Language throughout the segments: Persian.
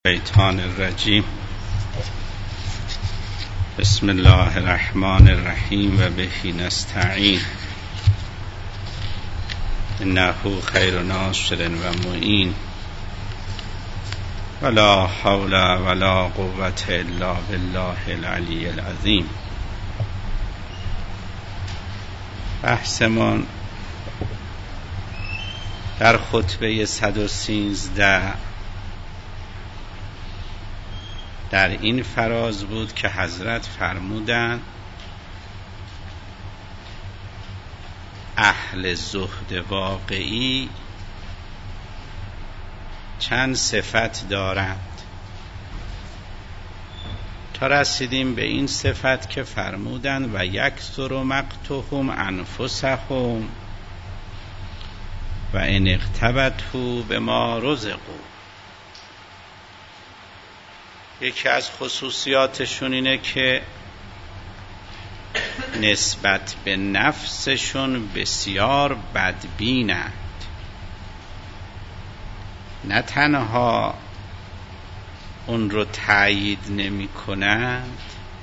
الشیطان الرجیم. بسم الله الرحمن الرحیم و بهی نستعین انه خیر ناصر و معین ولا حول ولا قوة الا بالله العلی العظیم. بحثمان در خطبه 113 در این فراز بود که حضرت فرمودند اهل زهد واقعی چند صفت دارند، تا رسیدیم به این صفت که فرمودند و یکثر مقتهم انفسهم و ان اغتبطوا بما رزقوا. یکی از خصوصیاتشون اینه که نسبت به نفسشون بسیار بدبینند، نه تنها اون رو تأیید نمی کنند،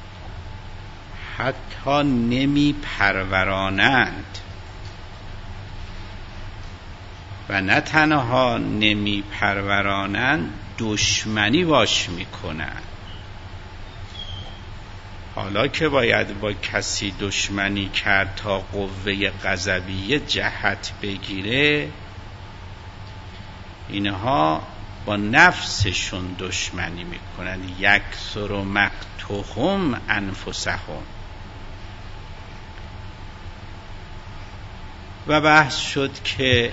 حتی نمی پرورانند، و نه تنها نمی پرورانند، دشمنی باش میکنن. حالا که باید با کسی دشمنی کرد تا قوه غضبیه جهت بگیره، اینها با نفسشون دشمنی میکنن. یکثر مقتهم انفسهم. و بحث شد که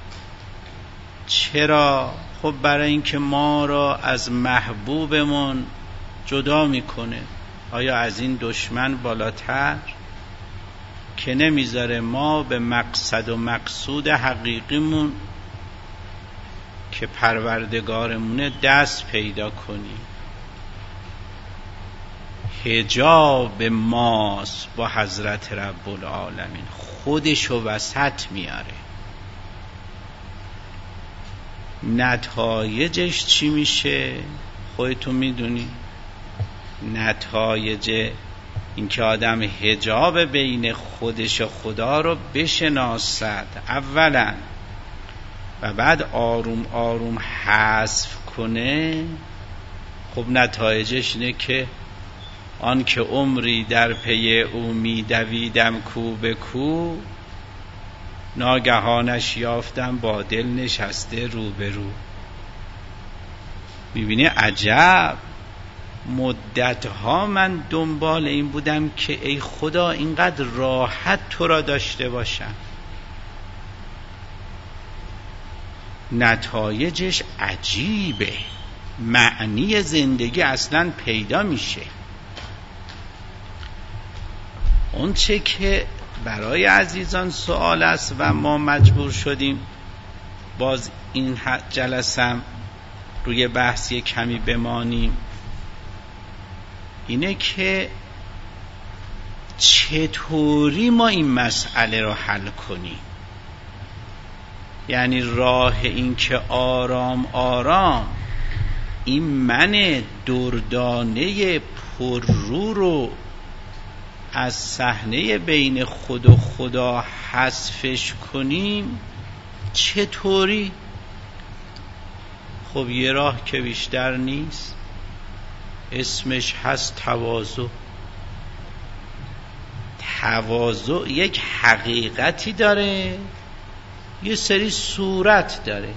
چرا؟ خب برای اینکه ما را از محبوبمون جدا میکنه. آیا از این دشمن بالاتر که نمیذاره ما به مقصد و مقصود حقیقیمون که پروردگارمونه دست پیدا کنیم؟ حجاب ماست با حضرت رب العالمین، خودشو وسط میاره. نتایجش چی میشه؟ خودتون میدونی. نتایج این که آدم حجاب بین خودش و خدا رو بشناسد اولا، و بعد آروم آروم حذف کنه. خب نتایجش اینه که آن که عمری در پی او میدویدم کو به کو، ناگهانش یافتم با دل نشسته رو به رو. میبینی عجب، مدتها من دنبال این بودم که ای خدا اینقدر راحت تو را داشته باشم. نتایجش عجیبه، معنی زندگی اصلا پیدا میشه. اون چه که برای عزیزان سوال است و ما مجبور شدیم باز این جلسه روی بحثی کمی بمانیم، اینه که چطوری ما این مسئله رو حل کنیم. یعنی راه این که آرام آرام این من دردانه پررو رو از صحنه بین خود و خدا حذفش کنیم. چطوری؟ خب یه راه که بیشتر نیست، اسمش هست تواضع. تواضع یک حقیقتی داره، یه سری صورت داره.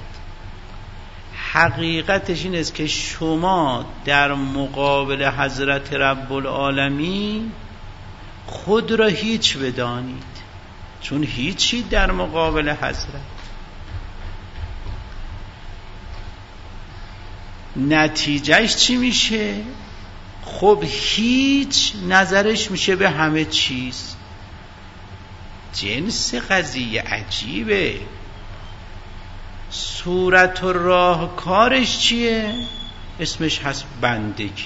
حقیقتش این است که شما در مقابل حضرت رب العالمین خود را هیچ بدانید، چون هیچی در مقابل حضرت. نتیجهش چی میشه؟ خب هیچ نظرش میشه به همه چیز. جنس قضیه عجیبه. صورت و راهکارش چیه؟ اسمش هست بندگی.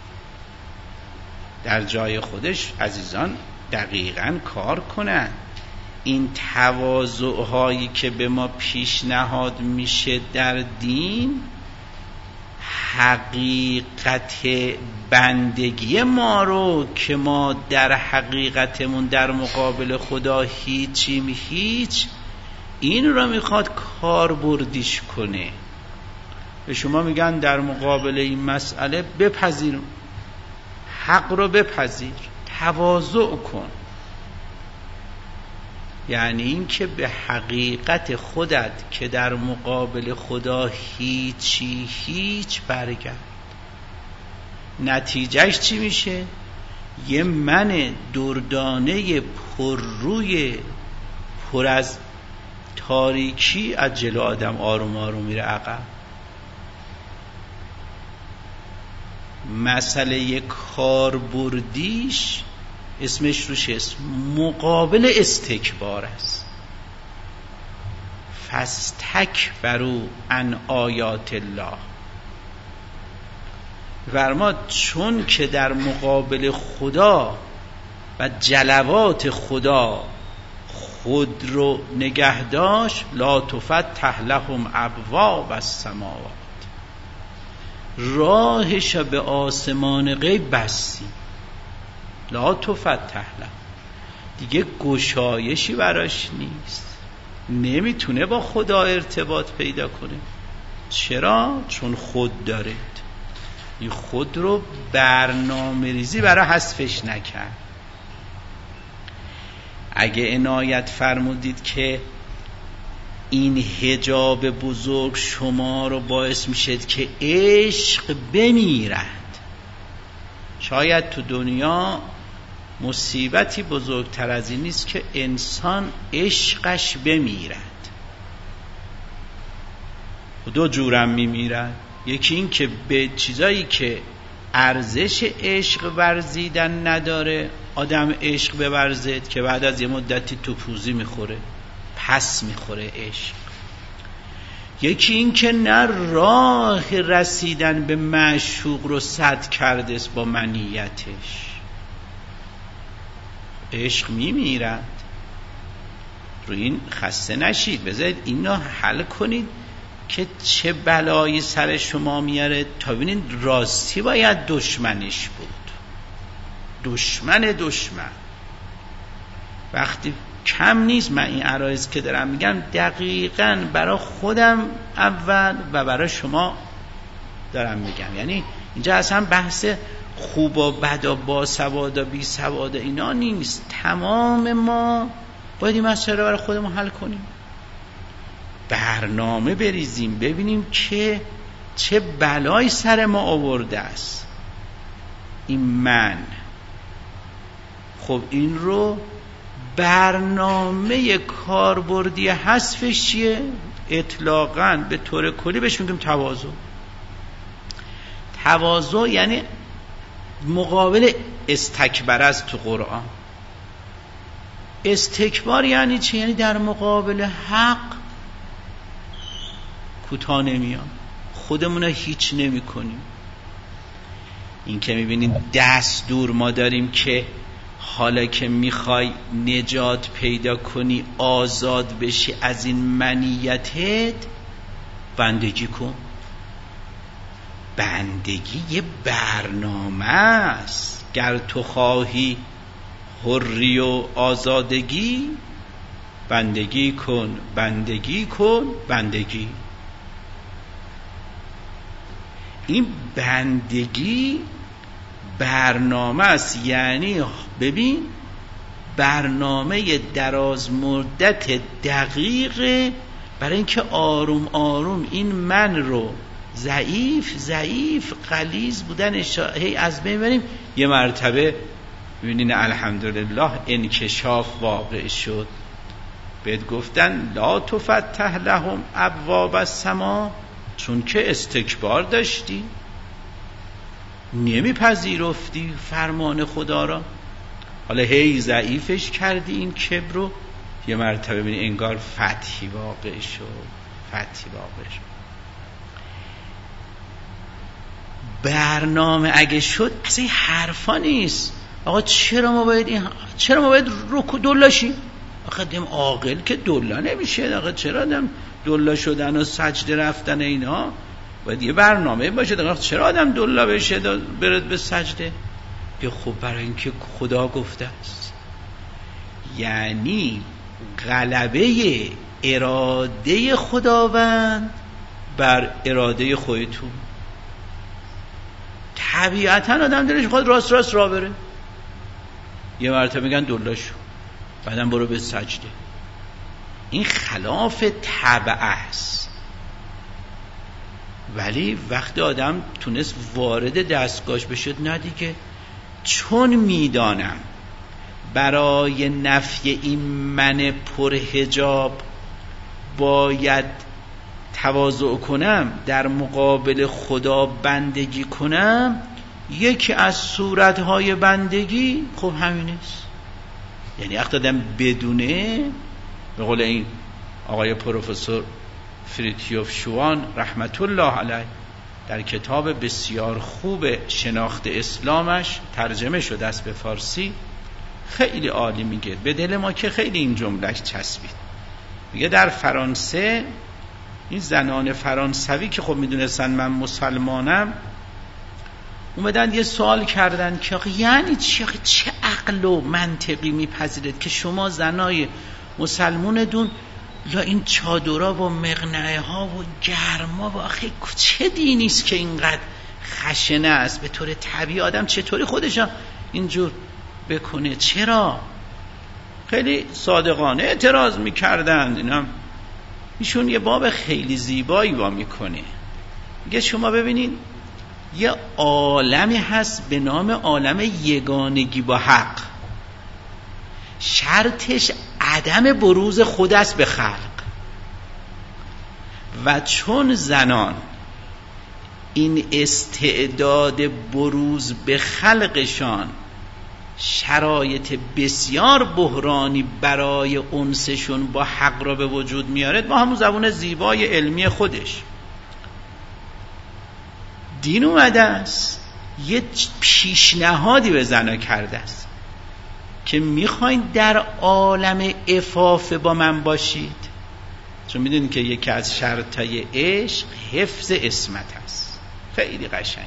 در جای خودش عزیزان دقیقاً کار کنن. این تواضع هایی که به ما پیشنهاد میشه در دین حقیقت بندگی ما رو که ما در حقیقتمون در مقابل خدا هیچیم هیچ، این رو میخواد کاربردیش کنه. به شما میگن در مقابل این مسئله بپذیر، حق رو بپذیر، تواضع کن. یعنی این که به حقیقت خودت که در مقابل خدا هیچی هیچ برگرد. نتیجهش چی میشه؟ یه من دردانه پر روی پر از تاریکی از جلو آدم آروم آروم میره عقب. مسئله کاربردیش اسمش روش اسم مقابل استکبار است. فاستکبروا عن آیات الله. فرما چون که در مقابل خدا و جلوات خدا خود رو نگه داشت، لا تفتح لهم ابواب السماوات، راهش به آسمان غیب بستی. لا تفتح لهم، دیگه گشایشی براش نیست، نمیتونه با خدا ارتباط پیدا کنه. چرا؟ چون خود داره، این خود رو برنامه ریزی برای حذفش نکرد. اگه عنایت فرمودید که این حجاب بزرگ شما رو باعث میشد که عشق بمیرد، شاید تو دنیا مصیبتی بزرگتر از این نیست که انسان عشقش بمیرد. دو جورم میمیرد، یکی این که به چیزایی که ارزش عشق ورزیدن نداره آدم عشق بورزد که بعد از یه مدتی توپوزی میخوره، پس میخوره عشق. یکی این که نه راه رسیدن به معشوق رو سد کرده است با منیتش، عشق میمیرد. رو این خسته نشید، بذارید اینا حل کنید که چه بلایی سر شما میاره تا ببینید راستی باید دشمنش بود. دشمن وقتی کم نیست. من این عرایض که دارم میگم دقیقاً برای خودم اول و برای شما دارم میگم. یعنی اینجا اصلا بحث خوب و بد و با سواد و بی سواد اینا نیست. تمام ما باید این مسئله رو برای خودمون حل کنیم، برنامه بریزیم، ببینیم که چه بلایی سر ما آورده است این من. خب این رو برنامه کاربردی حذفش چیه؟ اطلاقاً به طور کلی بهش میگیم تواضع. تواضع یعنی مقابل استکبار است تو قرآن. استکبار یعنی چی؟ یعنی در مقابل حق کوتاه نمیان، خودمون هیچ نمی کنیم. این که میبینید دستور ما داریم که حالا که میخوای نجات پیدا کنی، آزاد بشی از این منیتت، بندگی کن. بندگی یه برنامه است. گر تو خواهی حری و آزادگی، بندگی کن، بندگی کن، بندگی. این بندگی برنامه است. یعنی ببین برنامه دراز مدت دقیقه برای اینکه آروم آروم این من رو ضعیف غلیظ بودنش هی از بین بریم. یه مرتبه ببینین الحمدلله انکشاف واقع شد. بهت گفتن لا تفتح لهم ابواب السما، چون که استکبار داشتی، نمیپذیرفتی فرمان خدا را، حالا هی ضعیفش کردی این کبر رو. یه مرتبه ببینی انگار فتحی واقع شد. برنامه اگه شد اصلا این حرفا نیست. آقا چرا ما باید رکوع دلاشیم؟ آقا دم عاقل که دلا نمیشه. آقا چرا دم دلا شدن و سجده رفتن اینا باید یه برنامه باشه. دقیقا چرا آدم دلا بشه برد به سجده؟ بیا خب برای اینکه خدا گفته است. یعنی غلبه اراده خداوند بر اراده خودتون. طبیعتا آدم دلش خود راست را بره، یه مرتبه میگن دلا شو، بعدم برو به سجده. این خلاف طبع است. ولی وقتی آدم تونست وارد دستگاهش بشد، نه دیگه، چون میدانم برای نفی این من پرحجاب باید تواضع کنم، در مقابل خدا بندگی کنم، یکی از صورتهای بندگی خب همین است. یعنی وقتی آدم بدونه، به قول این آقای پروفسور فریتیوف شوان رحمت الله علیه در کتاب بسیار خوب شناخت اسلامش، ترجمه شده است به فارسی، خیلی عالی میگه، به دل ما که خیلی این جملهش چسبید. میگه در فرانسه این زنان فرانسوی که خب میدونستن من مسلمانم، اومدن یه سوال کردن که یعنی چه عقل و منطقی میپذیرید که شما زنای مسلمونتون یا این چادرها و مقنعه ها و گرما و آخه چه دینیست که اینقدر خشنه است؟ به طور طبیعی آدم چطوری خودش اینجور بکنه؟ چرا؟ خیلی صادقانه اعتراض میکردن. ایشون یه باب خیلی زیبایی با میکنه، میگه شما ببینید یه عالمی هست به نام عالم یگانگی با حق، شرطش عدم بروز خود است به خلق، و چون زنان این استعداد بروز به خلقشان شرایط بسیار بحرانی برای انسشون با حق را به وجود میاره، با همون زبان زیبای علمی خودش دین اومده است یه پیشنهادی به زنها کرده است که میخواین در عالم عفاف با من باشید. چون میدونید که یکی از شرطای عشق حفظ عصمت است. خیلی قشنگ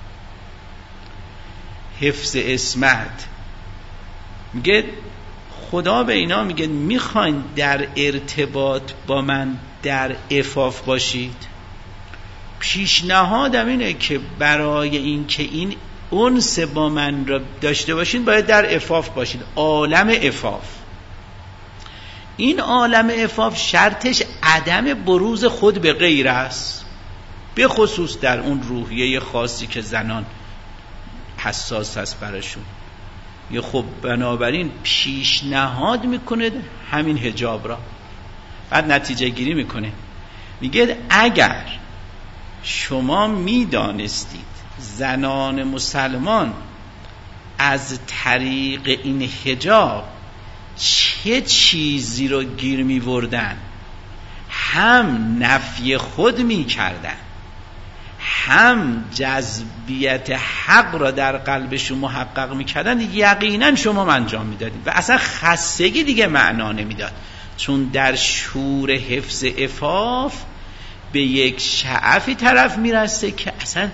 حفظ عصمت. میگه خدا به اینا میگه میخواین در ارتباط با من در عفاف باشید، پیشنهادم اینه که برای این که این انس با من را داشته باشید باید در عفاف باشید، عالم عفاف. این عالم عفاف شرطش عدم بروز خود به غیر است، به خصوص در اون روحیه خاصی که زنان حساس است براشون. یه خب بنابراین پیشنهاد میکنه همین حجاب را، بعد نتیجه گیری میکنه، میگه اگر شما میدانستید زنان مسلمان از طریق این حجاب چه چیزی رو گیر می‌بردن، هم نفی خود می‌کردن، هم جذبیت حق را در قلبشون محقق می‌کردن، یقینا شما انجام می‌دادید و اصلا خستگی دیگه معنا نمیداد. چون در شور حفظ عفاف به یک شعفی طرف میرسه که اصلا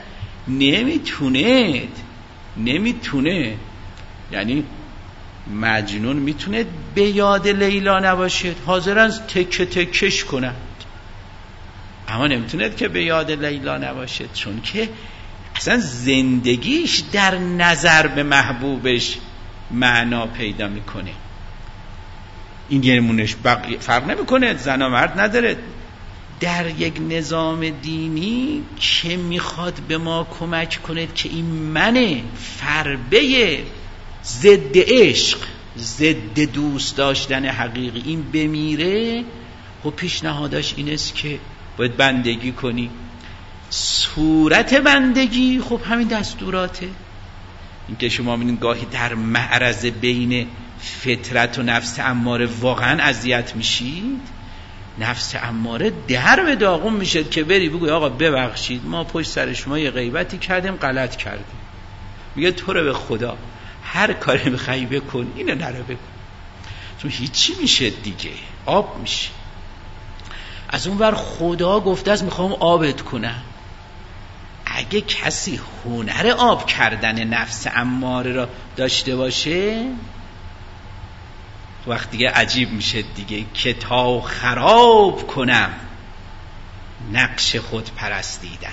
نمیتونه. یعنی مجنون میتونه به یاد لیلا نباشد، حاضرن تکه تکش کنند، اما نمیتونه که به یاد لیلا نباشد، چون که اصلا زندگیش در نظر به محبوبش معنا پیدا میکنه. این گرمونش فرق نمیکنه، زن و مرد نداره. در یک نظام دینی که میخواد به ما کمک کنه که این من فربه ضد عشق، ضد دوست داشتن حقیقی این بمیره، خب پیشنهادش این است که باید بندگی کنی. صورت بندگی خب همین دستوراته. این که شما می‌بینید گاهی در معرض بین فطرت و نفس اماره واقعا اذیت میشید، نفس اماره در به داغون میشه که بری بگوی آقا ببخشید ما پشت سر شما یه غیبتی کردیم، غلط کردیم. میگه تو رو به خدا هر کاری میخوای بکن، اینو نرو بکن، چون هیچی میشه دیگه، آب میشه. از اون ور خدا گفته است میخوام آبت کنم، اگه کسی هنر آب کردن نفس اماره را داشته باشه وقت دیگه عجیب میشه دیگه، که تا خراب کنم نقش خود پرستیدن.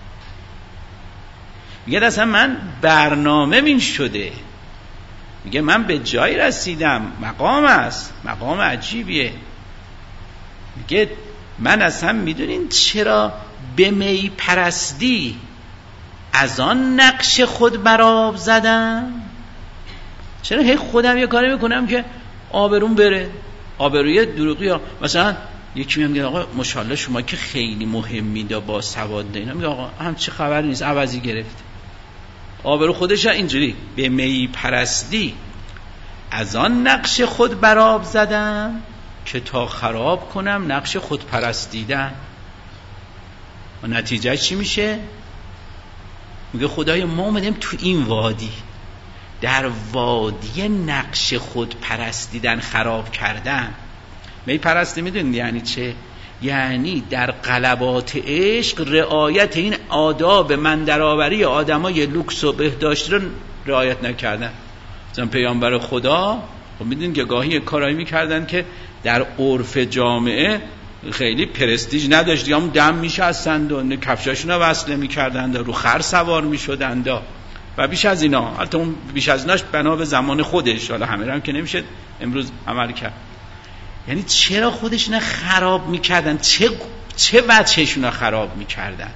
میگه اصلا من برنامه این شده، میگه من به جایی رسیدم، مقام است، مقام عجیبیه. میگه من اصلا میدونین چرا به می پرستی از آن نقش خود بر آب زدم؟ چرا هی خودم یه کاری میکنم که آبروم بره، آبروی دروغی ها. مثلا یکی میگه آقا ماشاءالله شما که خیلی مهمید و با سواد اینا، میگه آقا هم چه خبر نیست، عوضی گرفت. آبرو خودش اینجوری به می پرستی از آن نقش خود بر آب زدم که تا خراب کنم نقش خود پرستیدن. و نتیجه چی میشه؟ میگه خدای ما اومدیم تو این وادی، در وادی نقش خود پرستیدن خراب کردن. می پرستی میدونید یعنی چه؟ یعنی در غلبات عشق رعایت این آداب من درآوری آدمای لوکس و بهداشت رو رعایت نکردن. مثلا پیامبر خدا خب میدونید که گاهی کارایی میکردن که در عرف جامعه خیلی پرستیژ نداشت، یا هم دم میشستند و کفشاشون رو وصله میکردند، رو خر سوار میشدند و بیش از اینا. البته اون بیش از ایناش بنا به زمان خودش، حالا همه هم که نمیشه امروز عمل کرد. یعنی چرا خودشون خراب میکردن؟ چه وجهشون خراب میکردن؟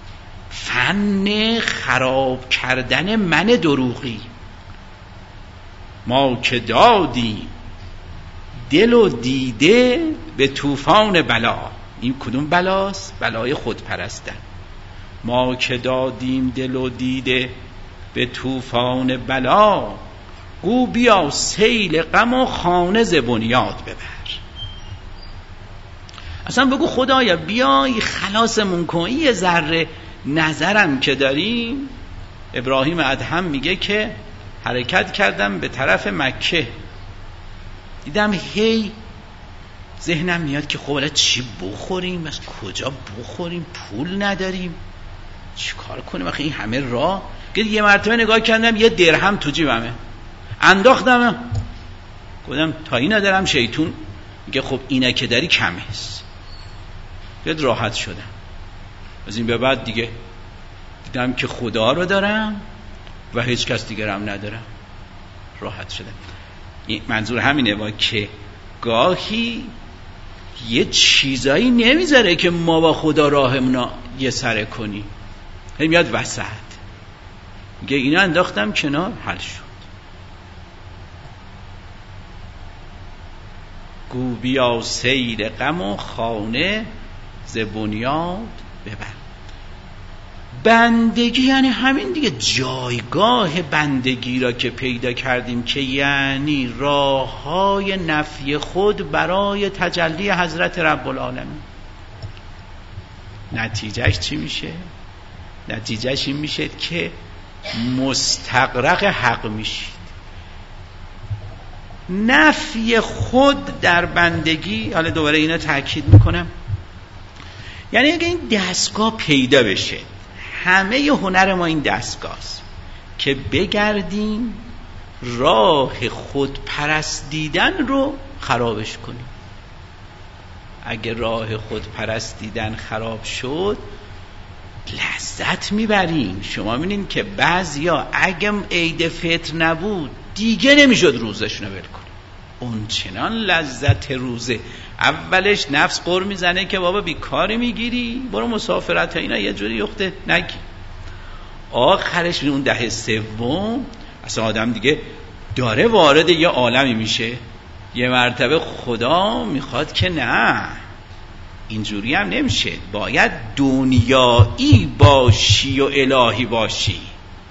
فن خراب کردن من دروغی. ما که دادیم دل و دیده به طوفان بلا. این کدوم بلاست؟ بلای خود پرستن. ما که دادیم دل و دیده به طوفان بلا، گو بیا سیل غم و خانه ز بنیاد ببر. اصلا بگو خدایا بیای خلاصمون کن. یه ذره نظرم که داریم. ابراهیم ادهم میگه که حرکت کردم به طرف مکه، دیدم هی ذهنم میاد که خب الان چی بخوریم، از کجا بخوریم، پول نداریم، چی کار کنیم آخه این همه راه. یه مرتبه نگاه کردم یه درهم تو جیبمه، انداختم، گفتم تا این ندارم. شیطون میگه خب اینه که داری کمه است. یاد راحت شدم. از این به بعد دیگه دیدم که خدا رو دارم و هیچ کس دیگرم ندارم، راحت شدم. منظور همینه با که گاهی یه چیزایی نمیذاره که ما با خدا راهمون یه سره کنی، هی میاد وسط، میگه اینا انداختم کنار، حل شد. گو بیا سیر غم و خانه ز بنیاد ببر. بندگی یعنی همین دیگه، جایگاه بندگی را که پیدا کردیم که یعنی راههای نفی خود برای تجلی حضرت رب العالمین. نتیجهش چی میشه؟ نتیجهش این میشه که مستغرق حق میشید. نفی خود در بندگی، حالا دوباره اینا تاکید میکنم، یعنی اگه این دستگاه پیدا بشه، همه هنر ما این دستگاه است که بگردیم راه خود پرستیدن رو خرابش کنیم. اگه راه خود پرستیدن خراب شد لذت میبریم. شما میبینین که بعضیا اگه عید فطر نبود دیگه نمیشد روزشون رو ول کنن، اون چنان لذت روزه. اولش نفس قر میزنه که بابا بیکاری میگیری، برو مسافرت ها اینا یه جوری یخته نگی. آخرش اون دهه سوم اصلا آدم دیگه داره وارد یه عالمی میشه، یه مرتبه خدا میخواد که نه، اینجوری هم نمیشه، باید دنیایی باشی و الهی باشی.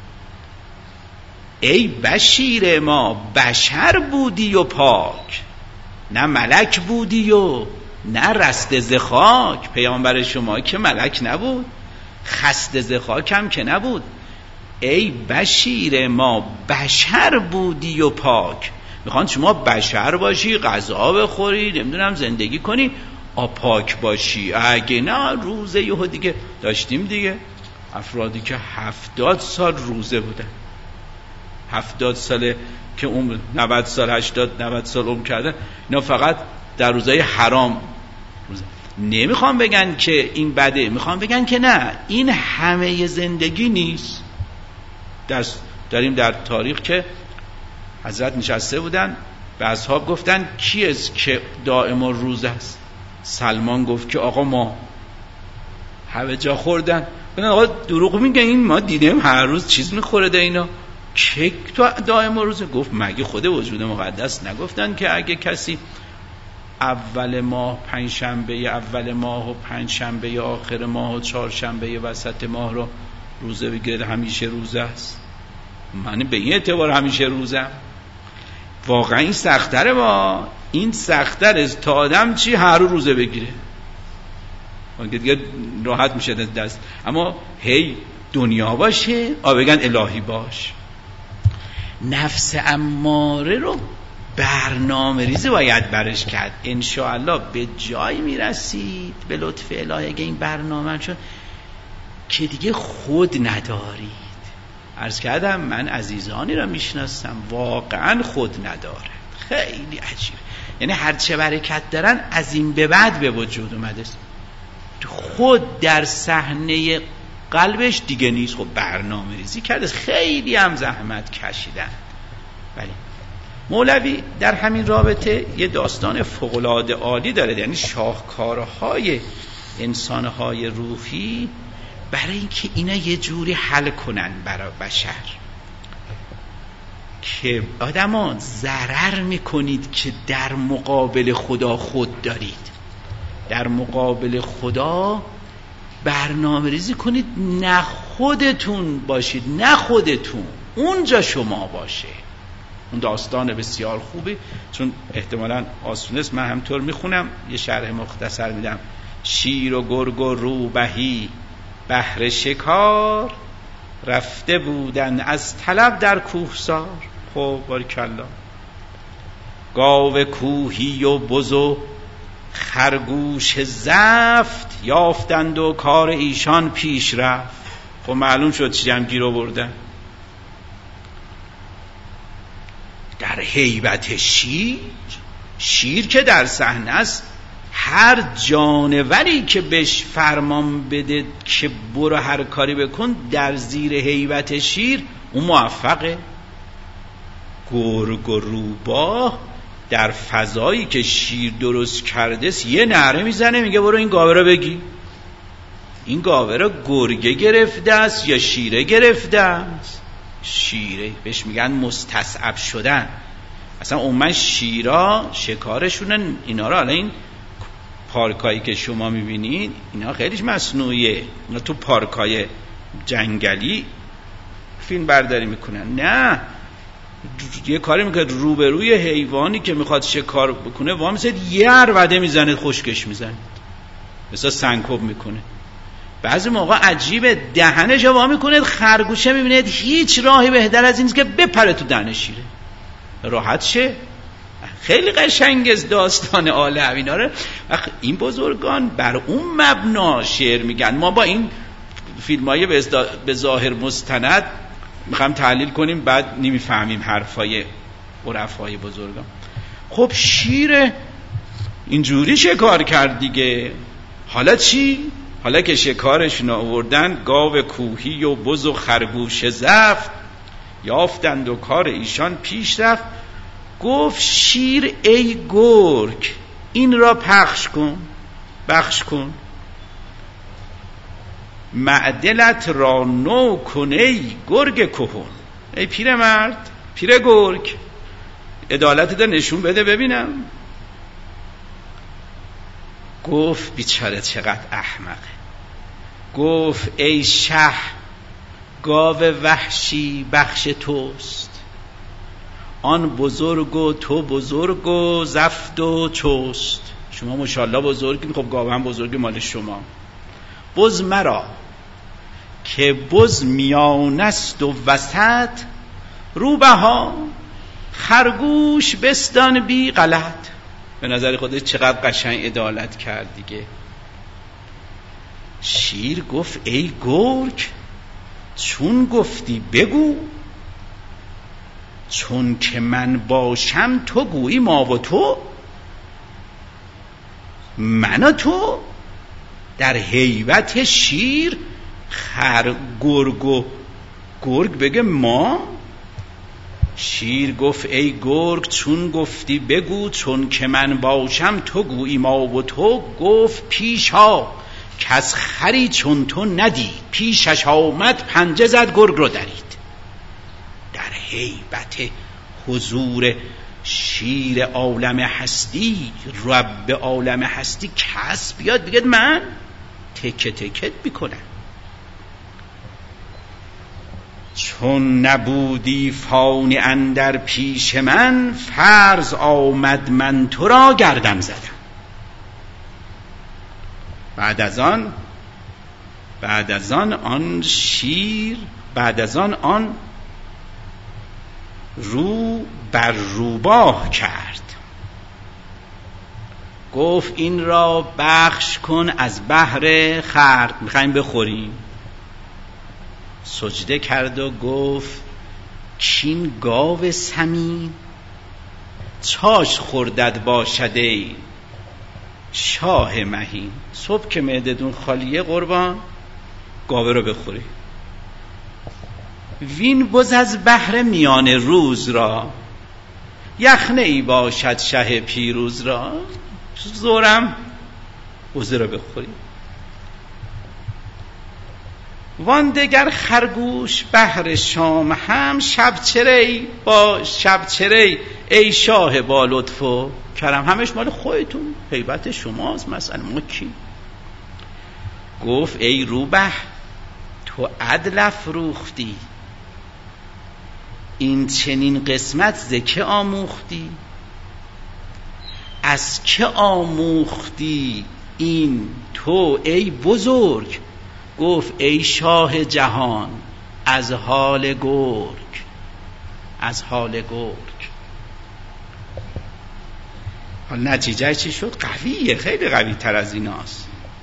ای بشیر ما بشر بودی و پاک، نه ملک بودی و نه رسته ز خاک. پیامبر شما که ملک نبود، خسته ز خاک هم که نبود. ای بشیر ما بشر بودی و پاک. میخوان شما بشر باشی، غذا بخوری، نمیدونم زندگی کنی، پاک باشی. اگه نه روزه یهو دیگه داشتیم دیگه، افرادی که 70 سال روزه بودن، 70 ساله که عمر 90 سال 80-90 سال عمر کردن، اینا فقط در روزهای حرام روزه. نمیخوام بگن که این بده، میخوام بگن که نه، این همه زندگی نیست. داریم در تاریخ که حضرت نشسته بودن، به اصحاب گفتن کی است که دائما روزه است؟ سلمان گفت که آقا ما. همه جا خوردن، گفتن آقا دروغ میگن، این ما دیدیم هر روز چیز میخوره ده اینا، که تو دائما روزه؟ گفت مگه خود وجود مقدس نگفتن که اگه کسی اول ماه پنجشنبه اول ماه و پنجشنبه آخر ماه و چهارشنبه وسط ماه رو روزه بگیره همیشه روزه است؟ من به این اعتبار همیشه روزم. واقعا این سختره، با این سختره تا آدم چی هر روزه بگیره، دیگه راحت میشه دست. اما هی دنیا باشه بگن الهی باش. نفس اماره رو برنامه ریزی باید برش کرد. انشاءالله به جای میرسید به لطف الهی اگه این برنامه شد که دیگه خود ندارید. عرض کردم من عزیزانی را میشناسم واقعا خود نداره، خیلی عجیبه، یعنی هرچه برکت دارن از این به بعد به وجود اومده، خود در صحنه قلبش دیگه نیست. خب برنامه ریزی کرده، خیلی هم زحمت کشیدن. ولی مولوی در همین رابطه یه داستان فوق‌العاده عالی داره، یعنی شاهکارهای انسانهای روحی، برای اینکه اینا یه جوری حل کنن برای بشر که آدمان ضرر میکنید که در مقابل خدا خود دارید، در مقابل خدا برنامه ریزی کنید، نه خودتون باشید، نه خودتون اونجا شما باشه. اون داستان بسیار خوبی، چون احتمالاً آسونه است، من همطور میخونم، یه شرح مختصر میدم. شیر و گرگ و روبهی بهر شکار، رفته بودن از طلب در کوهسار. خب باریکالله. گاو کوهی و بز و خرگوش زفت، یافتند و کار ایشان پیش رفت. خب معلوم شد چی هم گیر آوردن. در هیبت شیر که در صحنه است، هر جانوری که بهش فرمان بده که برو هر کاری بکن، در زیر هیبت شیر اون موفقه. گرگ و روباه در فضایی که شیر درست کرده یه نعره میزنه، میگه برو این گاوه رو بگی. این گاوه رو گرگه گرفته است یا شیره گرفته است؟ شیره. بهش میگن مستصعب شدن. اصلا عموما شیرا شکارشونن اینا رو، حالا این پارکایی که شما میبینید اینا خیلیش مصنوعیه، اینا تو پارکای جنگلی فیلم برداری میکنن. نه، یه کاری میکنه روبروی حیوانی که میخواد شکار بکنه وامیسه یه عربده میزنه، خشکش میزنه، مثلا سنکوب میکنه. بعضی موقع عجیبه، دهنش وا میکنه، خرگوشه میبینید هیچ راهی بهتر از این نیست که بپره تو دهن شیره، راحت شه. خیلی قشنگ است داستان عالم اینا رو. این بزرگان بر اون مبنا شعر میگن. ما با این فیلمای به ظاهر مستند میخوام تحلیل کنیم، بعد نمیفهمیم حرفای عرفای بزرگان. خب شیر اینجوری شکار کرد دیگه، حالا چی؟ حالا که شکارشون آوردن، گاو کوهی و بز و خرگوش زفت، یافتند و کار ایشان پیش رفت. گفت شیر ای گرگ این را بخش کن، معدلت را نو کن ای گرگ کهن. ای پیرمرد، پیر گرگ، عدالت ده نشون بده ببینم. گفت بیچاره چقدر احمقه. گفت ای شه، گاو وحشی بخش توست، آن بزرگ و تو بزرگ و زفت و چست. شما ماشاءالله بزرگین، خب گاو هم بزرگی مال شما. بز مرا که بز میانست و وسط، روبها خرگوش بستان بی غلط. به نظر خودش چقدر قشنگ عدالت کرد دیگه. شیر گفت ای گرگ چون گفتی بگو، چون که من باشم تو گویی ما و تو، من و تو. در هیبت شیر خر گرگ بگه ما. شیر گفت ای گرگ چون گفتی بگو، چون که من باشم تو گویی ما و تو. گفت پیشا کس خری چون تو ندید، پیشش آمد پنجه زد گرگ رو درید. در هیبت حضور شیر عالم هستی، رب عالم هستی، کس بیاد بگه من تکه تکت میکنم. چون نبودی فانی اندر پیش من، فرض آمد من تو را گردن زدم. بعد از آن آن شیر، بعد از آن رو بر روباه کرد. گفت این را بخش کن از بحر خورد، میخوایم بخوریم. سجده کرد و گفت کین گاو سمین، چاش خوردت باشد ای شاه مهین. صبح که معدتون خالیه قربان گاوه رو بخوری. وین بز از بحر میان روز را، یخنه ای باشد شه پیروز را. زورم بزه رو بخوری. وان دگر خرگوش بحر شام هم، شبچری با شبچری ای شاه با لطف و کرم. همش مال خودتون، هیبت شماست، مثلا ما کی؟ گفت ای روبه تو عدل افروختی، این چنین قسمت ز که آموختی؟ از که آموختی این تو ای بزرگ؟ گفت ای شاه جهان از حال گرگ، از حال گرگ. حال نتیجه چی شد؟ قویه، خیلی قوی تر از ایناست.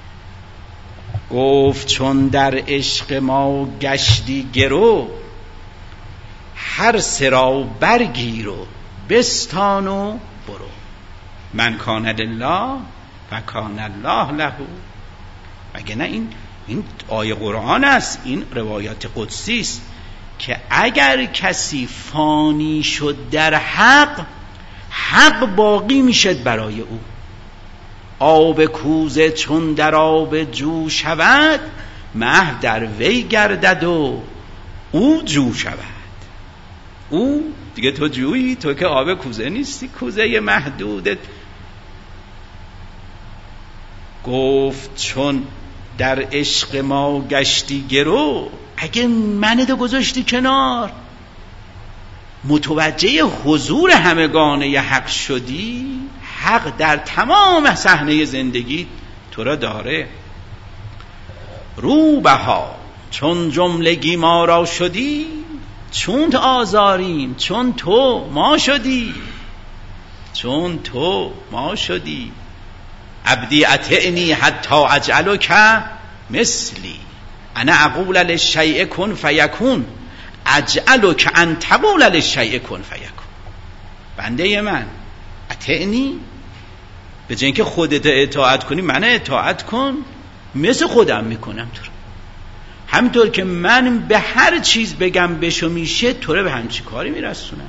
گفت چون در عشق ما گشتی گرو، هر سرا برگیر و بستان و برو. من کان لله و کان الله له. مگه نه این آیه قرآن است، این روایات قدسی است که اگر کسی فانی شد در حق، حق باقی میشد برای او. آب کوزه چون در آب جو شود، مه در وی گردد و او جو شود. او دیگه تو جویی، تو که آب کوزه نیستی، کوزه محدودت. گفت چون در عشق ما گشتی گرو، اگه منو گذاشتی کنار، متوجه حضور همگانه حق شدی، حق در تمام صحنه زندگی تو را داره. روبها چون جملگی ما را شدی، چون آزاریم چون تو ما شدی، چون تو ما شدی. عبدی اطعنی حتی اجعلک مثلی، انا اقول للشیء کن فیکون، اجعلک ان تقول للشیء کن فیکون. بنده من اطعنی، به جای اینکه خودت اطاعت کنی من اطاعت کن، مثل خودم میکنم تو رو. همینطور که من به هر چیز بگم بشو میشه، تو رو به همچی کاری میرسونم.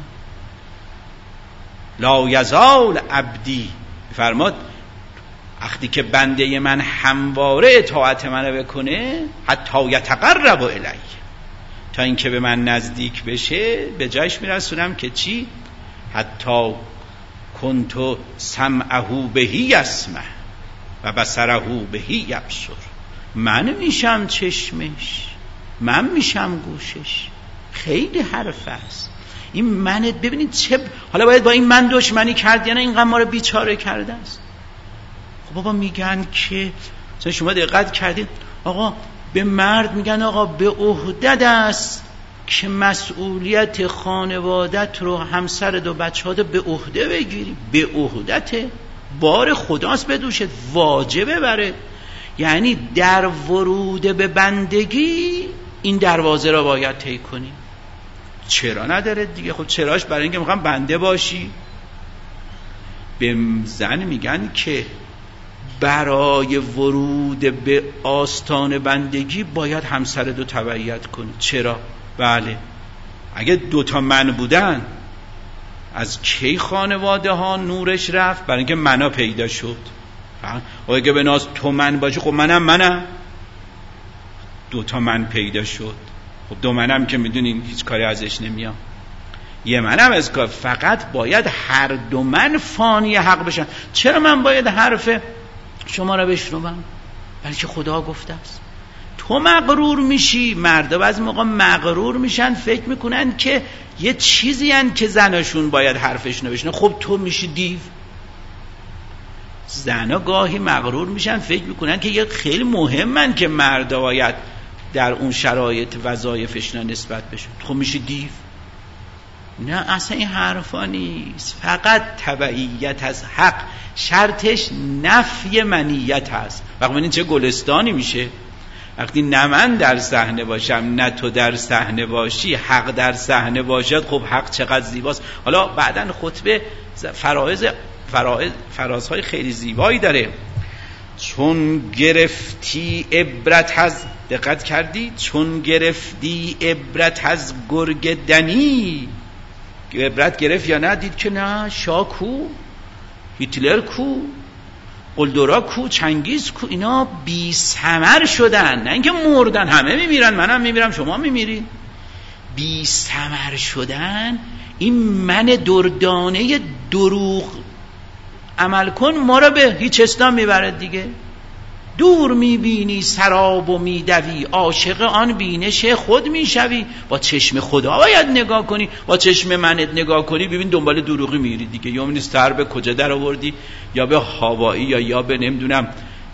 لا یزال عبدی، فرماد وقتی که بنده من همواره اطاعت منو بکنه، حتی یتقرب الی، تا اینکه به من نزدیک بشه، به جایش میرسونم که چی؟ حتی کنتو سمعه بهی یسمع و بصره بهی یبصر. من میشم چشمش، من میشم گوشش. خیلی حرف است این. منت ببینید چه، حالا باید با این من دشمنی کرد یا نه؟ اینقدر ما رو بیچاره کرده است. خب بابا میگن که شما دقت کردید آقا، به مرد میگن آقا به عهدت است که مسئولیت خانوادت رو، همسرت و بچه‌هات به عهده بگیری. به عهدت، بار خداست بدوشت، واجبه بره. یعنی در ورود به بندگی این دروازه را باید طی کنی. چرا نداره دیگه؟ خب چراش برای اینکه میخوام بنده باشی. به زن میگن که برای ورود به آستان بندگی باید همسرتو تبعیت کنی. چرا؟ بله، اگه 2 من بودن از کی خانواده ها نورش رفت؟ برای اینکه منا پیدا شد. اگه به ناز تو من باشی، خب منم 2 من پیدا شد. خب 2 منم که میدونین هیچ کاری ازش نمیاد. 1 منم از کار. فقط باید هر 2 من فانی حق بشن. چرا من باید حرف شما را بشنوم؟ بلکه خدا گفته است. تو مغرور میشی. مردا بعضی موقع مغرور میشن، فکر میکنن که یه چیزی هن که زناشون باید حرفشونو بشنوه. خب تو میشی دیو. زنا گاهی مغرور میشن، فکر میکنن که یه خیلی مهمن که مردا باید در اون شرایط وظایفشون نسبت بشه. خب میشی دیو. نه، اصلا این حرفا نیست. فقط تبعیت از حق، شرطش نفی منیت هست. وقتی ببینید چه گلستانی میشه. وقتی نه من در صحنه باشم نه تو در صحنه باشی، حق در صحنه باشد، خب حق چقدر زیباست. حالا بعدن خطبه فرازهای خیلی زیبایی داره. چون گرفتی عبرت از، دقت کردی؟ چون گرفتی عبرت از گرگ دنی. عبرت گرفت یا نه؟ دید که نه. شاه کو، هیتلر کو، قلدرا کو، چنگیز کو، اینا بی ثمر شدن. نه اینکه مردن، همه میمیرن، منم میمیرم، شما میمیرین. بی ثمر شدن. این من دردانه دروغ عمل کن ما را به هیچ اسلام میبره دیگه. دور میبینی سراب و میدوی، عاشق آن بینش خود میشوی. با چشم خدا باید نگاه کنی، با چشم منت نگاه کنی، ببین دنبال دروغی میری دیگه. یا منی سر به کجا در آوردی، یا به هاوایی یا به نمیدونم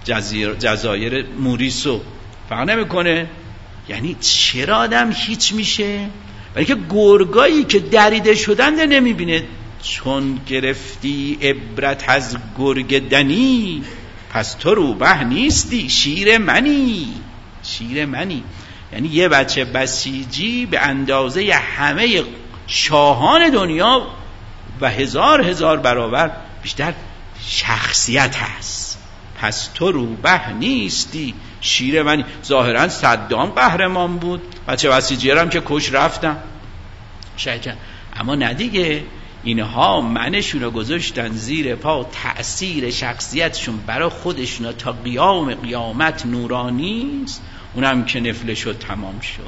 جزایر موریسو، فرق نمیکنه. یعنی چرا آدم هیچ میشه؟ برای که گرگایی که دریده شدن نمیبینه. چون گرفتی عبرت از گرگ دنی، پس تو روبه نیستی، شیر منی. شیر منی یعنی یه بچه بسیجی به اندازه همه شاهان دنیا و 1000 برابر بیشتر شخصیت هست. پس تو روبه نیستی، شیر منی. ظاهرا صدام قهرمان بود، بچه بسیجی هم که کش رفتن شاید، اما نه دیگه. اینها منشون رو گذاشتن زیر پا، تأثیر شخصیتشون برای خودشون تا قیام قیامت نورانیست. اونم که نفله شد تمام شد.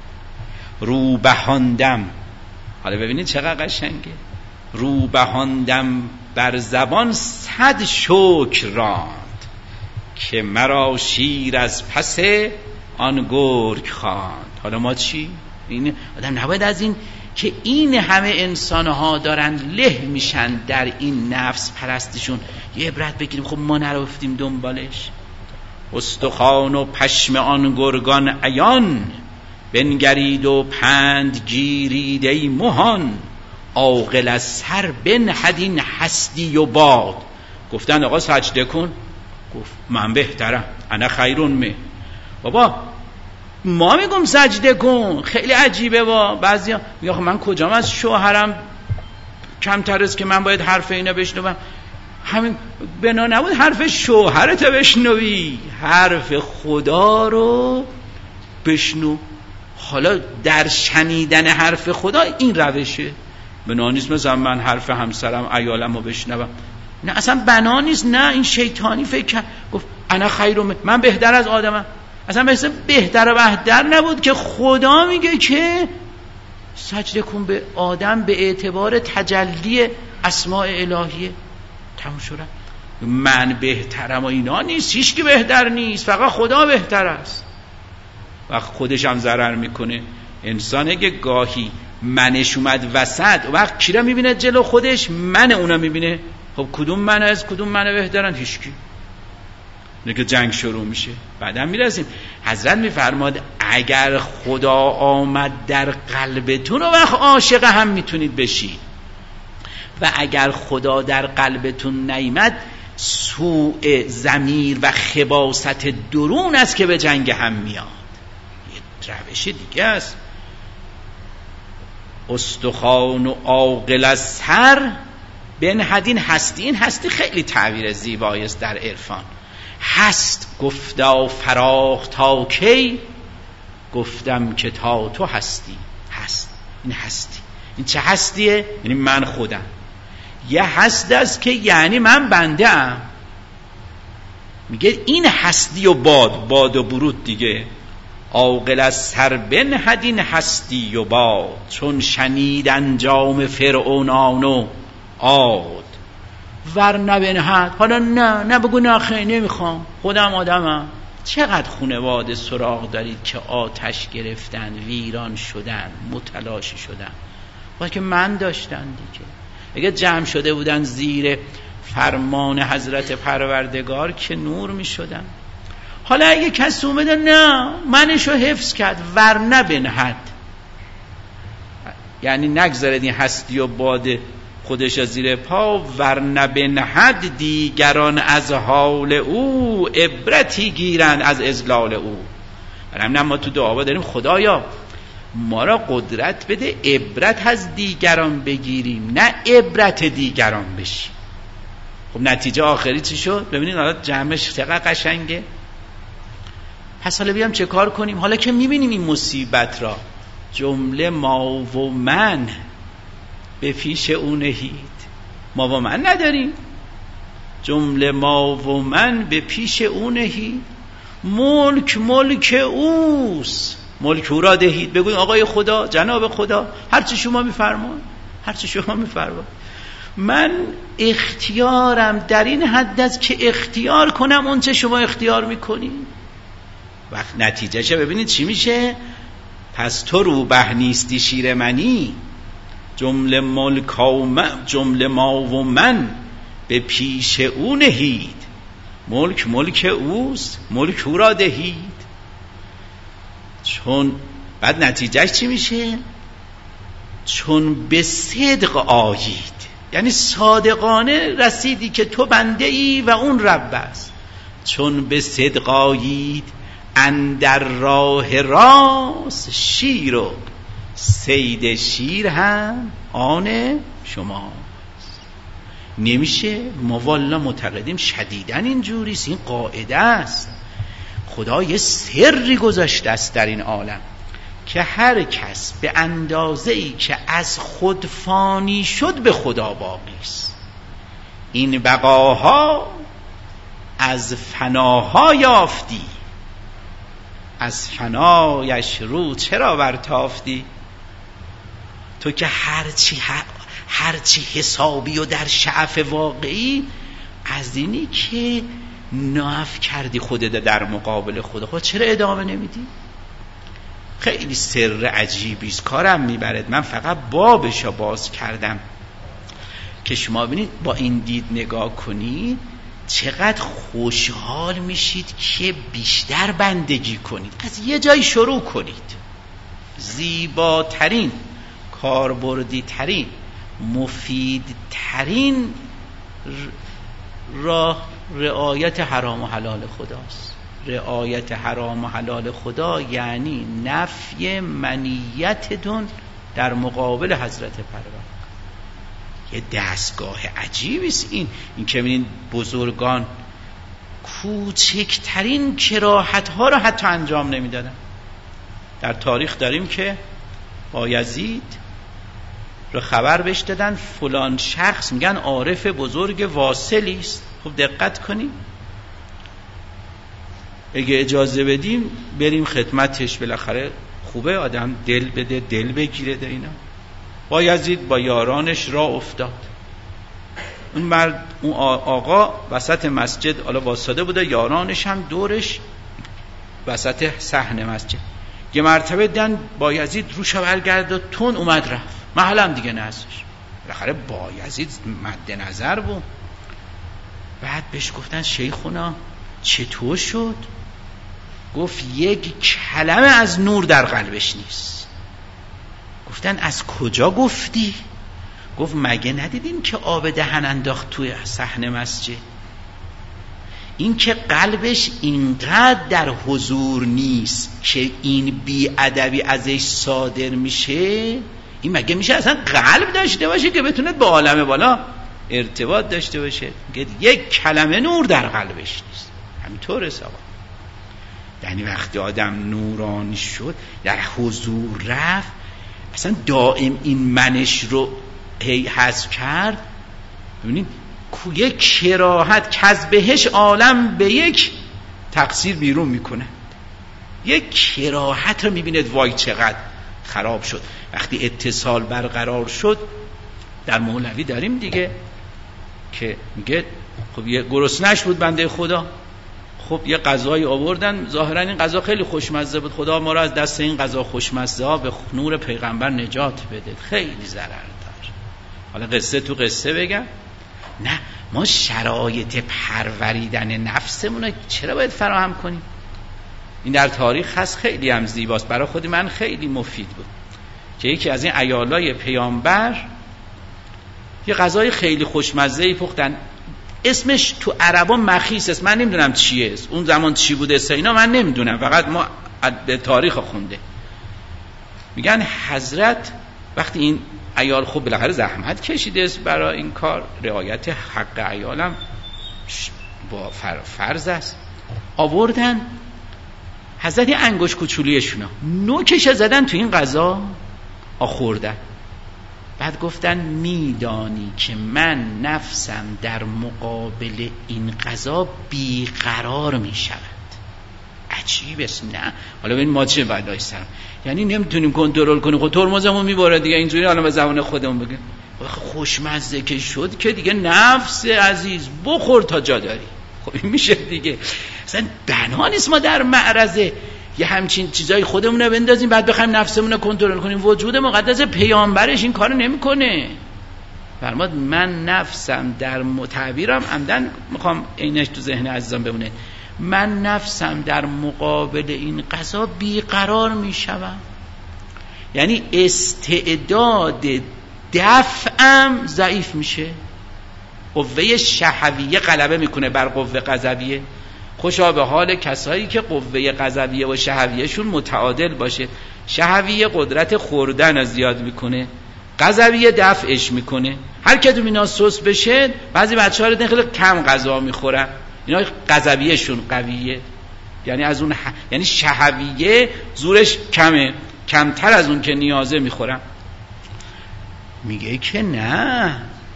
روبهاندم، حالا ببینید چقدر قشنگه. روبهاندم بر زبان 100 شکر راند، که مرا شیر از پس آن گرگ خواند. حالا ما چی؟ این آدم نباید از این که این همه انسانها دارن له میشن در این نفس پرستشون یه عبرت بگیریم. خب ما نرفتیم دنبالش. استخوان و پشم آن گرگان عیان، بنگرید و پند گیرید ای مهان. عاقل از سر بنهد این هستی و باد. گفتن آقا سجده کن، گفت من بهترم، انا خیرون می. بابا ما میگم سجده کن، خیلی عجیبه. با بعضیا میگه من کجام از شوهرم کمتر است که من باید حرف اینا بشنوم؟ همین بنا نبود حرف شوهرت بشنوی، حرف خدا رو بشنو. حالا در شنیدن حرف خدا این روشه. بنا نیست مثلا من حرف همسرم عیالم رو بشنوم. نه اصلا بنا نیست. نه، این شیطانی فکر کرد، گفت انا خیرم، من بهتر از آدمم. اصلا مثل بهتر و بهتر نبود که خدا میگه که سجده کن به آدم به اعتبار تجلی اسماء الهیه. تموم شد. من بهترم و اینا نیست، هیچ کی بهتر نیست، فقط خدا بهتر است. و خودش هم ضرر میکنه. انسانه که گاهی منش اومد وسط، وقت کی را میبینه جلو خودش؟ من اونا میبینه. خب کدوم من از کدوم من بهترن؟ هیچ کی. که جنگ شروع میشه. بعدم میرسیم حضرت میفرماد اگر خدا آمد در قلبتون، و وقت عاشق هم میتونید بشید، و اگر خدا در قلبتون نیامد، سوء ضمیر و خباثت درون است که به جنگ هم میاد. روش دیگه است. استخوان و عاقل از سر بنهدین هستی. این هستی خیلی تعبیر زیبایی است در عرفان. هست گفتا فراخ تا کی، گفتم که تا تو هستی. هست، این هستی. این چه هستیه؟ یعنی من خودم. یه هست است که یعنی من بنده ام. میگه این هستی و باد و برود دیگه. عاقل از سر بنهدین هستی و باد، چون شنید انجام فرعونان و عاد. ور نبنهد، حالا نه بگو نه خیلی نمیخوام، خودم آدمم. چقدر خانواده سراغ دارید که آتش گرفتن، ویران شدن، متلاشی شدن، ولی که من داشتن دیگه. اگه جمع شده بودن زیر فرمان حضرت پروردگار که نور می شدن. حالا اگه کسی اومده نه منشو حفظ کرد، ور نبنهد، یعنی نگذارد این هستی و باد خودش زیر پا، ور نبنهد دیگران از حال او، عبرتی گیرند از اذلال او. همین ما تو دعا داریم خدایا ما را قدرت بده عبرت از دیگران بگیریم، نه عبرت دیگران بشیم. خب نتیجه آخری چی شد؟ ببینید حالا جمعش چقدر قشنگه. پس حالا بیام چه کار کنیم؟ حالا که میبینیم این مصیبت را، جمله ما و من به پیش او نهید. ما و من نداریم، جمله ما و من به پیش او نهید. ملک اوست، ملک او را دهید. بگوین آقای خدا، جناب خدا، هرچی شما میفرمان، هرچی شما میفرمان. من اختیارم در این حد است که اختیار کنم اون چه شما اختیار میکنید. وقت نتیجهشه ببینید چی میشه. پس تو روبه نیستی شیر منی، جمله ما و من به پیش او نهید. ملک اوست، ملک او را دهید. چون بعد نتیجهش چی میشه؟ چون به صدق آیید، یعنی صادقانه رسیدی که تو بنده ای و اون رب است. چون به صدق آیید اندر راه راست، شیر و صید شیر هم آن شما. نمیشه. ما والا معتقدیم شدیدن اینجوریست. این قاعده است. خدا یه سری گذاشته است در این عالم که هر کس به اندازه‌ای که از خود فانی شد به خدا باقی است. این بقاها از فناها یافتی، از فنایش رو چرا برتافتی؟ تو که هرچی حسابی و در شعف واقعی، از اینی که ناف کردی خودت در مقابل خدا، خود چرا ادامه نمیدی؟ خیلی سر عجیبیست، کارم میبرد. من فقط بابشو باز کردم که شما ببینید با این دید نگاه کنید چقدر خوشحال میشید که بیشتر بندگی کنید. از یه جایی شروع کنید. زیباترین، کاربردی ترین، مفید ترین راه رعایت حرام و حلال خداست. رعایت حرام و حلال خدا یعنی نفی منیتتون در مقابل حضرت پروردگار. یه دستگاه عجیبیست این که می‌بینید بزرگان کوچکترین کراهت‌ها را حتی انجام نمیدادن. در تاریخ داریم که بایزید رو خبر بهش دادن فلان شخص، میگن عارف بزرگ واصلی است. خب دقت کنیم، اگه اجازه بدیم بریم خدمتش، بالاخره خوبه آدم دل بده، دل بگیره ده اینا. بایزید با یارانش راه افتاد. اون آقا وسط مسجد حالا واسطه بوده، یارانش هم دورش وسط صحن مسجد. یه مرتبه دیدن بایزید روش برگرد تون اومد رفت، محلم دیگه نهستش. بالاخره بایزید مد نظر بود. بعد بهش گفتن شیخونا چطور شد؟ گفت یک کلمه از نور در قلبش نیست. گفتن از کجا گفتی؟ گفت مگه ندیدین که آب دهن انداخت توی صحن مسجد؟ این که قلبش اینقدر در حضور نیست که این بی‌ادبی ازش صادر میشه، این مگه میشه اصلا قلب داشته باشه که بتونه با عالم بالا ارتباط داشته باشه؟ یک کلمه نور در قلبش نیست. همینطوره آقا. یعنی وقتی آدم نورانی شد، در حضور رفت، اصلا دائم این منش رو حذف کرد. ببینید یک کراهت که از بهش عالم به یک تقصیر بیرون میکنه، یک کراهت رو میبیند وای چقدر خراب شد. وقتی اتصال برقرار شد، در مولوی داریم دیگه که میگه خب یه گرسنه‌اش بود بنده خدا، خب یه غذایی آوردن، ظاهرا این غذا خیلی خوشمزه بود، خدا ما رو از دست این غذا خوشمزه ها به نور پیغمبر نجات بده، خیلی ضرر داره. حالا قصه تو قصه بگم، نه ما شرایط پروریدن نفسمون رو چرا باید فراهم کنیم؟ این در تاریخ هست، خیلی هم زیباست، برای خود من خیلی مفید بود که یکی از این عیالای پیامبر یه غذای خیلی خوشمزه‌ای پختن، اسمش تو عربا مخیس است، من نمیدونم چیه، اون زمان چی بوده اینا من نمیدونم، فقط ما به تاریخ خونده. میگن حضرت وقتی این عیال خب بالاخره زحمت کشیده است برای این کار، رعایت حق عیالم با فرض است، آوردن حضرت انگوش کوچولیشونا نوکش زدن تو این غذا آخوردن. بعد گفتن میدانی که من نفسم در مقابل این غذا بیقرار می شود. عجیب است نه؟ حالا ببین ما چه بلایی سرم، یعنی نمیتونیم کنترل کنیم، خب ترمزمون میباره دیگه، اینجوری حالا به زبان خودمون بگیم خوشمزه که شد که دیگه نفس عزیز بخور تا جا داری. خب این میشه دیگه، اصلا بنا نیست ما در معرض یه همچین چیزای خودمون رو بندازیم بعد بخوایم نفسمون رو کنترل کنیم. وجود مقدس پیامبرش این کارو نمیکنه. فرمود من نفسم در تعبیرم عمدن میخوام عینش تو ذهن عزیزان بمونه، من نفسم در مقابل این قضا بیقرار میشوم، یعنی استعداد دفعم ضعیف میشه، قوه شهویه غلبه میکنه بر قوه غضبیه. خوشا به حال کسایی که قوه غضبیه و شهویهشون متعادل باشه. شهویه قدرت خوردن از زیاد میکنه، غضبیه دفعش میکنه. هر کدوم اینا سوس بشه، بعضی بچه‌ها رو خیلی کم غذا میخورن، اینا غضبیهشون قویه، یعنی از اون یعنی شهویه زورش کمه، کمتر از اون که نیازه میخورن. میگه که نه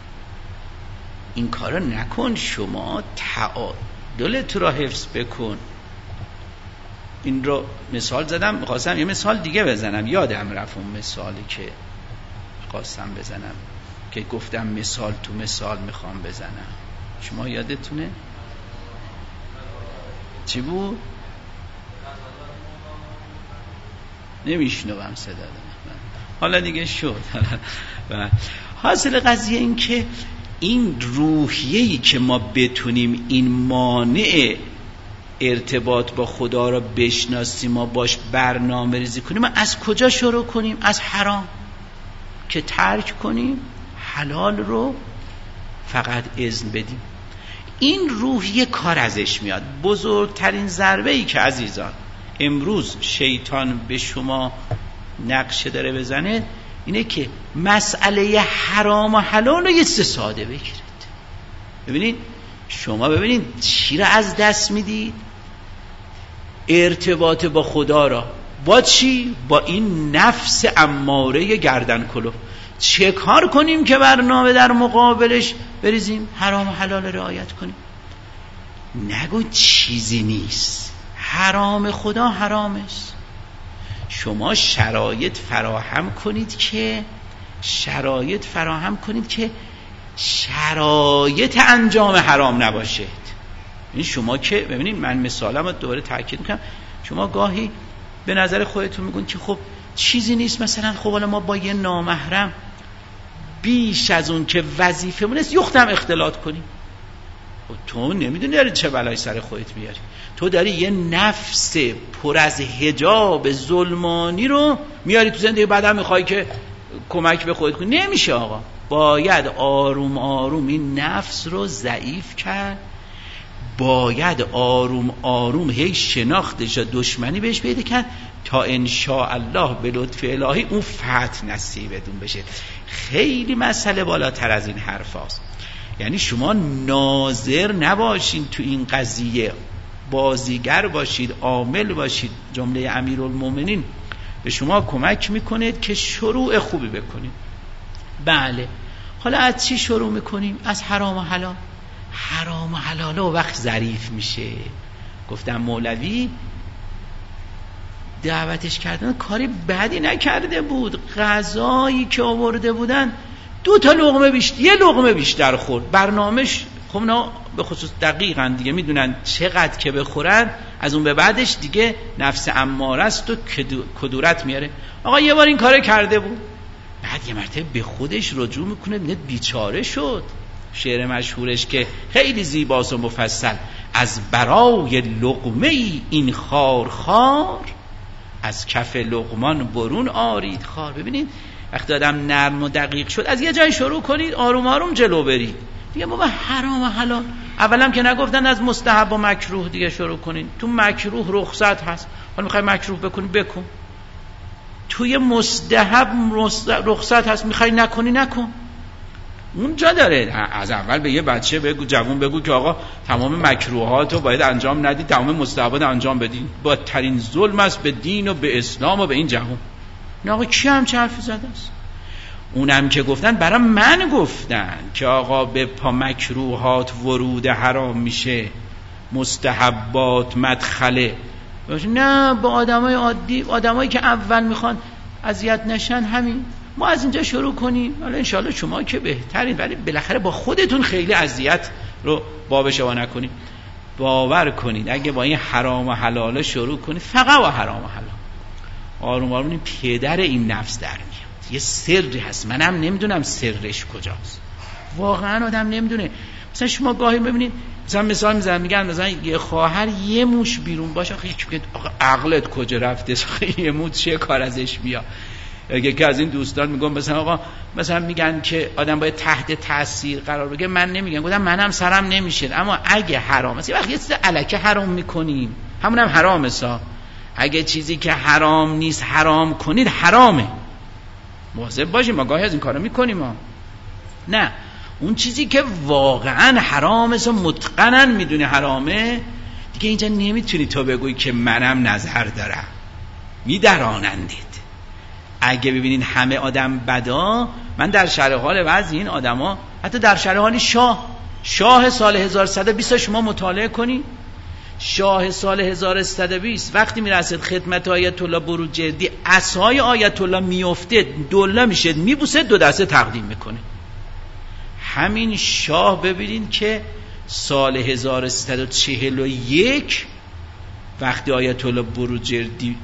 این کارو نکن، شما تعادلت رو حفظ بکن. این رو مثال زدم، میخواستم یه مثال دیگه بزنم، یادم رفت اون مثالی که خواستم بزنم که گفتم مثال تو مثال میخوام بزنم. شما یادتونه؟ چی بود؟ نمیشنوم صدا دارم. حالا دیگه شد. حاصل قضیه این که این روحیه‌ای که ما بتونیم این مانع ارتباط با خدا رو بشناسیم، ما باش برنامه ریزی کنیم، از کجا شروع کنیم؟ از حرام که ترک کنیم، حلال رو فقط اذن بدیم. این روحیه کار ازش میاد. بزرگترین ضربه‌ای که عزیزان امروز شیطان به شما نقشه داره بزنه اینه که مسئله حرام و حلال رو یه ساده بگیرید. ببینید شما ببینید چی رو از دست میدید؟ ارتباط با خدا را. با چی؟ با این نفس اماره گردن کلوف. چه کار کنیم که برنامه در مقابلش بریزیم؟ حرام و حلال رعایت کنیم. نگو چیزی نیست، حرام خدا حرام است. شما شرایط فراهم کنید که شرایط انجام حرام نباشه. این شما که ببینید، من مثالم رو دوباره تاکید میکنم، شما گاهی به نظر خودتون میگون که خب چیزی نیست، مثلا خب حالا ما با یه نامحرم بیش از اون که وظیفمون است یختم اختلاط کنیم. خب تو نمیدونی داری چه بلایی سر خودت میاری. تو داری یه نفس پر از حجاب ظلمانی رو میاری تو زندگی، بعدم میخوای که کمک به خودت کنی. نمیشه آقا، باید آروم آروم این نفس رو ضعیف کرد، باید آروم آروم هی شناختش و دشمنی بهش پیدا کرد تا انشاءالله به لطف الهی اون فتح نصیبتون بشه. خیلی مسئله بالاتر از این حرف هاست. یعنی شما ناظر نباشین تو این قضیه، بازیگر باشید، عامل باشید. جمله امیرالمومنین به شما کمک میکنه که شروع خوبی بکنید. بله، حالا از چی شروع میکنیم؟ از حرام و حلال. حرام و حلال و وقت ظریف میشه. گفتم مولوی دعوتش کردن کاری بدی نکرده بود، غذایی که آورده بودن 2 لقمه بیشتر، 1 لقمه بیشتر خورد. برنامه‌اش خب نه به خصوص دقیقاً دیگه میدونن چقدر که بخورن، از اون به بعدش دیگه نفس اماره است و کدورت میاره. آقا یه بار این کارو کرده بود، بعد یه مرتبه به خودش رجوع میکنه، میگه بیچاره شد. شعر مشهورش که خیلی زیباست و مفصل، از برای لقمه ای این خار از کف لقمان برون آرید خار. ببینید وقتی آدم نرم و دقیق شد، از یه جای شروع کنید، آروم آروم جلو برید دیگه. بابا حرام و حلال اولم که نگفتن از مستحب و مکروه دیگه شروع کنید. تو مکروه رخصت هست، حالا میخوای مکروه بکنی بکن. توی مستحب رخصت هست، میخوای نکنی نکن. اونجا داره. از اول به یه بچه بگو، جوون بگو که آقا تمام مکروهاتو باید انجام ندی، تمام مستحبات انجام بدی. بدترین ظلم است به دین و به اسلام و به این جهان. نه آقا کی هم چه حرفی زده است؟ اونم که گفتن برای من گفتن که آقا به پا مکروهات ورود حرام میشه، مستحبات مدخله. نه، با آدمای عادی، آدمایی که اول میخوان اذیت نشن، همین ما از اینجا شروع کنیم. حالا انشالله شما که بهترین، ولی بالاخره با خودتون خیلی اذیت رو بابش وا نکنید. باور کنید اگه با این حرام و حلال شروع کنید، فقط با حرام و حلال، آروم آروم پدر این نفس در میاد. یه سری هست، منم نمیدونم سرش کجاست، واقعا آدم نمیدونه. مثلا شما گاهی ببینید، مثلا میزنن میگن مثلا یه خواهر یه موش بیرون باشه، آخه عقلت کجا رفته؟ یه موش چه کار ازش میاد؟ یکی از این دوستان میگم مثلا آقا، مثلا میگن که آدم باید تحت تاثیر قرار بگیره. من نمیگم، گفتم منم سرم نمیشه، اما اگه حرام است، وقتی یه چیز الکه حرام میکنیم، همونم حرامه سا. اگه چیزی که حرام نیست حرام کنید، حرامه. مواظب باشیم، ما گاهی از این کارو میکنیم ما. نه، اون چیزی که واقعا حرامه سا، متقنن میدونی حرامه، دیگه اینجا نمیتونی تو بگوی که منم نظر دارم. میدرانندید. اگه ببینید همه آدم بدا، من در شرح حال بعضی این آدما، حتی در شرح حال شاه سال 1120 شما مطالعه کنید، شاه سال 1120 وقتی میرسید خدمت آیت الله بروجردی، عصای آیت الله میفته، دوله میشه، میبوسه، 2 دسته تقدیم میکنه. همین شاه ببینید که سال 1341 وقتی آیت الله بروجردی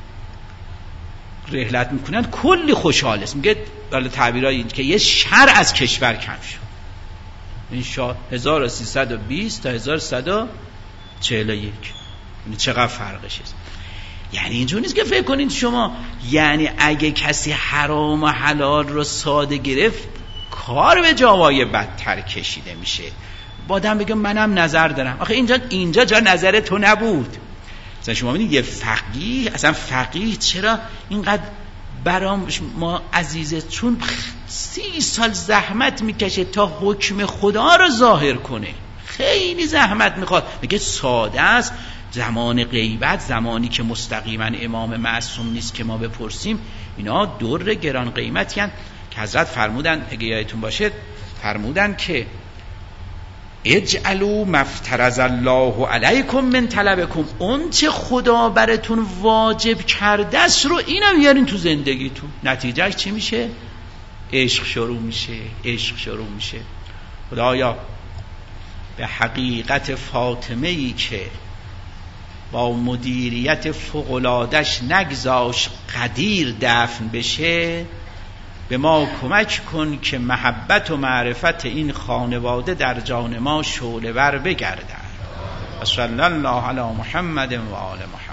رحلت میکنن، کلی خوشحال است. میگه حالا تعبیرای که یه شر از کشور کم شد. این شاه 1320 تا 1141، یعنی چقدر فرقش است. یعنی اینجور نیست که فکر کنید شما، یعنی اگه کسی حرام و حلال رو ساده گرفت، کار به جاوای بدتر کشیده میشه. با آدم بگم منم نظر دارم، آخه اینجا جا نظر تو نبود. مثلا شما ببینید یه فقیه، اصلا فقیه چرا اینقدر برام ما عزیزه؟ چون 30 سال زحمت میکشه تا حکم خدا رو ظاهر کنه، خیلی زحمت میخواد. میگه ساده است، زمان غیبت، زمانی که مستقیما امام معصوم نیست که ما بپرسیم، اینا در گران قیمتی هستند که حضرت فرمودن، اگه یادتون باشه، فرمودن که اجعلوا مفترض الله علیکم من طلبکم، اون چه خدا براتون واجب کرده است رو اینم بیارین تو زندگیتون. نتیجهش چی میشه؟ عشق شروع میشه. خدایا به حقیقت فاطمه‌ای که با مدیریت فوق‌العاده‌اش نگذاشت قدیر دفن بشه، به ما کمک کن که محبت و معرفت این خانواده در جان ما شعله‌ور بگردد. صلی الله علی محمد و آل محمد.